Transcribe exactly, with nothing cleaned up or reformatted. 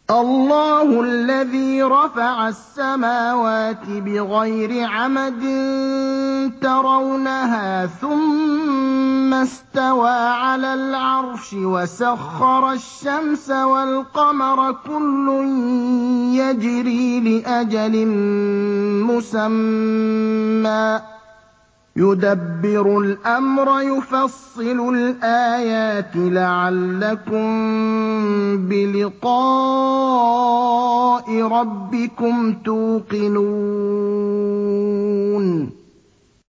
اللَّهُ الَّذِي رَفَعَ السَّمَاوَاتِ بِغَيْرِ عَمَدٍ تَرَوْنَهَا ثُمَّ اسْتَوَىٰ عَلَى الْعَرْشِ وَسَخَّرَ الشَّمْسَ وَالْقَمَرَ ۖ كُلٌّ يَجْرِي لِأَجَلٍ مُّسَمًّى ۚ يُدَبِّرُ الْأَمْرَ يُفَصِّلُ الْآيَاتِ لَعَلَّكُم بِلِقَاءِ رَبِّكُمْ تُوقِنُونَ